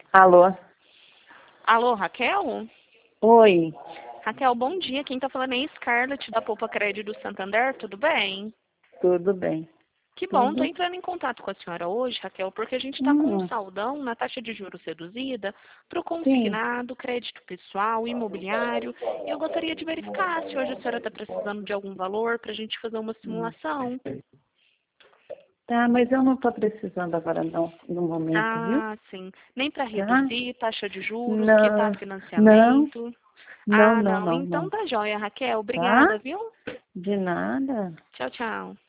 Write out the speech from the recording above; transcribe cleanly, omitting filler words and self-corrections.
Alô? Alô, Raquel? Oi, Raquel, bom dia. Quem tá falando é Scarlett, da Poupa Crédito do Santander. Tudo bem? tudo bem? Que bom. Tô Tudo? entrando em contato com a senhora hoje, Raquel, porque a gente tá com um Hum, saldão na taxa de juros reduzida para o sim. consignado, crédito pessoal, imobiliário. E eu gostaria de verificar se hoje a senhora está precisando de algum valor para a gente fazer uma Hum. simulação. Tá, mas eu não estou precisando agora não, no momento, viu? Ah, sim. Nem para Tá? reduzir taxa de juros, quitar Não, não, financiamento. não, Ah, não, não. não, Então não. tá joia, Raquel. Tá? Obrigada, viu? De nada. Tchau, tchau.